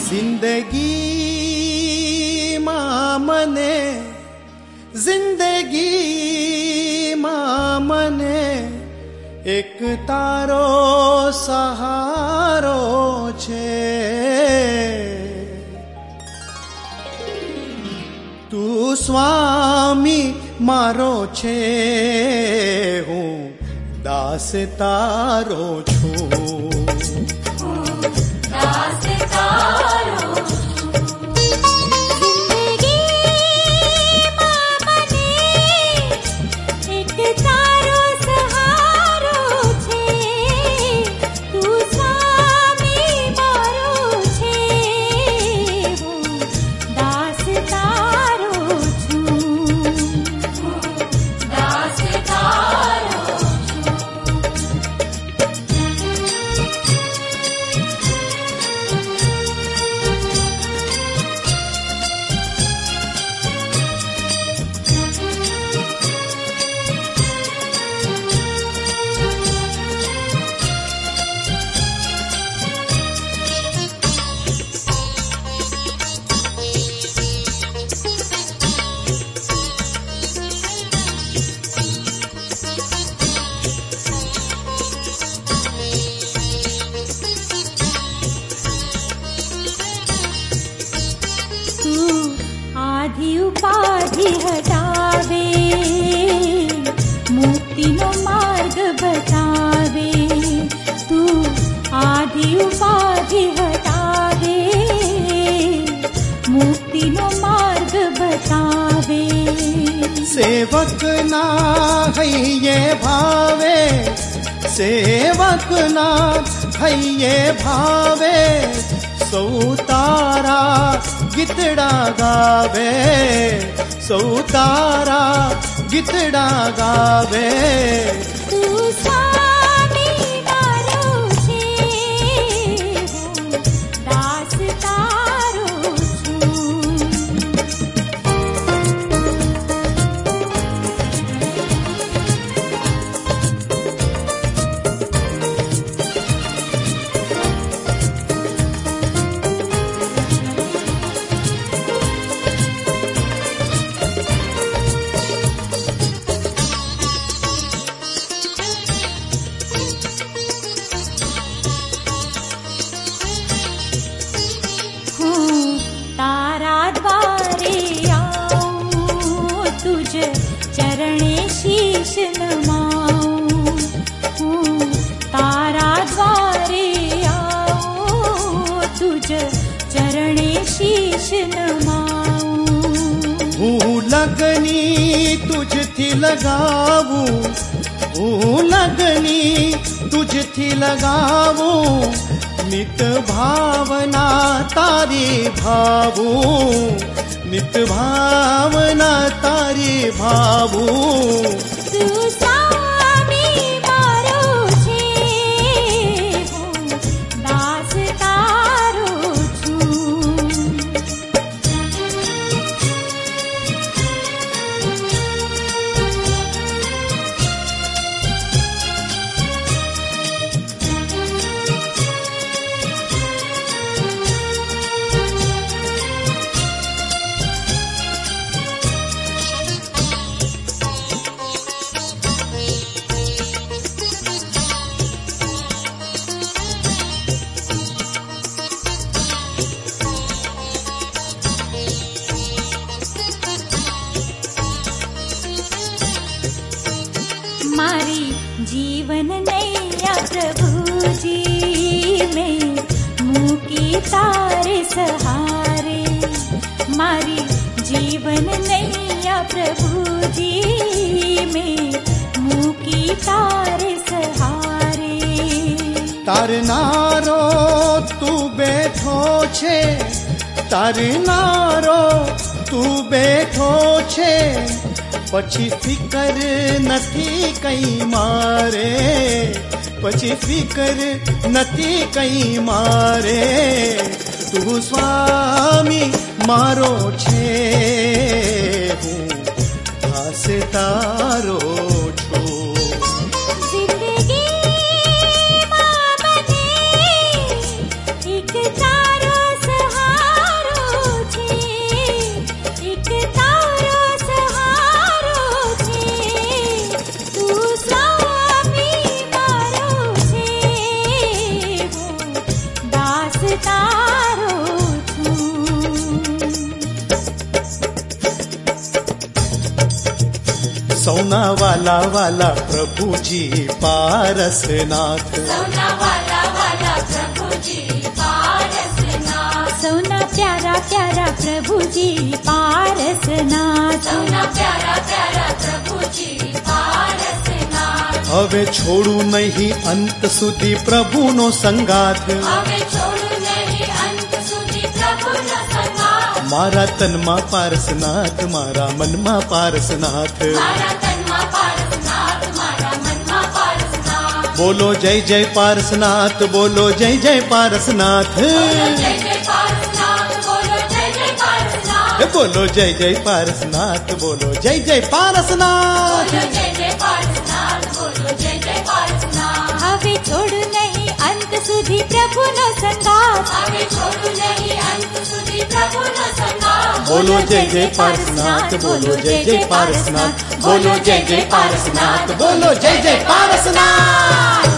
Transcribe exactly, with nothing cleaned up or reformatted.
જિંદગીમાં મને જિંદગીમાં મને એક તારો સહારો છે. તું સ્વામી મારો છે, હું દાસ તારો છું. દાસ તારો आधी उपाधि हटावे, मुक्तिनो मार्ग बतावे. तू आधी उपाधि हटावे, मुक्तिनो मार्ग बतावे. सेवक ना हइये भावे, सेवक ना हइये भावे. सौ तारा गीतड़ा गावे, सौ तारा गीतड़ा गावे. तू स्वामी मारो छे, दास तारो छूं. चरणे शीश नमाऊं, हूँ तारा द्वारे आऊं. तुझ चरणे शीश नमाऊं. હું લગની તુજથી લગાવું, હું લગની તુજથી લગાવું. નિત ભાવના તારી ભાવું, नित भावना तारी भावूं. तू स्वामी मारो छे, हूँ दास तारो छूं. मारी जीवन नैया प्रभु जी में मुकी तारे सहारे. मारी जीवन नैया प्रभु जी में मुकी तारे सहारे. तारनारो तू बैठो छे, तारनारो तू बैठो छे. પછી ફિકર નથી કઈ મારે, પછી ફિકર નથી કઈ મારે. તું સ્વામી મારો છે, હું દાસ તારો છું. जिंदगी माँ बने एक तारो सहारा. તારો છું. સૌના વાલા વાલા પ્રભુજી પારસનાથ, સૌના વાલા વાલા પ્રભુજી પારસનાથ, સૌના પ્યારા પ્યારા પ્રભુજી પારસનાથ, સૌના પ્યારા પ્યારા પ્રભુજી પારસનાથ. હવે છોડું નહીં અંત સુધી પ્રભુનો સંગાથ, હવે છોડું નહીં અંત સુધી પ્રભુનો સંગાથ. મારા તનમાં પારસનાથ, મારા મનમાં પારસનાથ. મારા તનમાં પારસનાથ, મારા મનમાં પારસનાથ. બોલો જય જય પારસનાથ, બોલો જય જય પારસનાથ. બોલો જય જય પારસનાથ, બોલો જય જય પારસનાથ. બોલો જય જય પારસનાથ, બોલો જય જય પારસનાથ. બોલો જય જય પારસનાથ, બોલો જય જય પારસનાથ. હવે છોડું નહીં અંત સુધી પ્રભુનો સંગાથ, હવે છોડું નહીં અંત સુધી પ્રભુનો સંગાથ. બોલો જય જય પારસનાથ, બોલો જય જય પારસનાથ. બોલો જય જય પારસનાથ, બોલો જય જય પારસનાથ.